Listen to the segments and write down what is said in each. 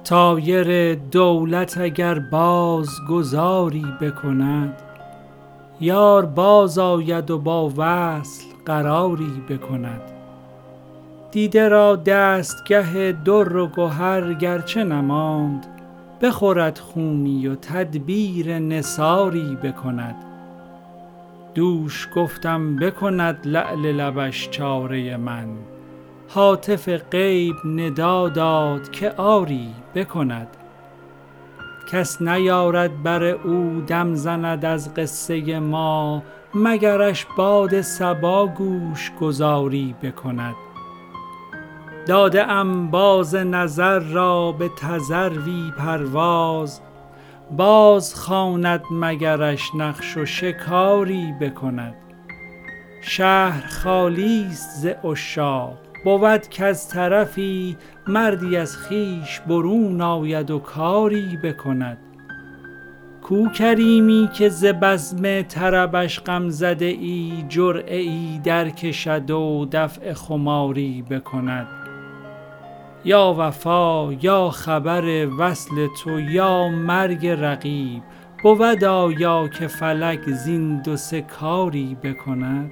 طایر دولت اگر باز گذاری بکند، یار باز آید و با وصل قراری بکند. دیده را دستگه در و گهر گرچه نماند، بخورد خونی و تدبیر نثاری بکند. دوش گفتم بکند لعل لبش چاره من، هاتف غیب ندا داد که آری بکند. کس نیارد بر او دم زند از قصه ما، مگرش باد صبا گوش گذاری بکند. داده ام باز نظر را به تذروی پرواز، باز خواند مگرش نقش و شکاری بکند. شهر خالی است ز عشاق، بود کز طرفی مردی از خویش برون آید و کاری بکند. کو کریمی که ز بزم طربش غم زده ای، جرعه ای در کشد و دفع خماری بکند. یا وفا یا خبر وصل تو یا مرگ رقیب، بود آیا که فلک زین دو سه کاری بکند.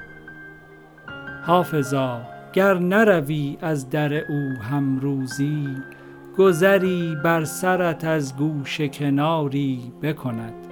حافظا گر نروی از در او هم روزی، گذری بر سرت از گوشه کناری بکند.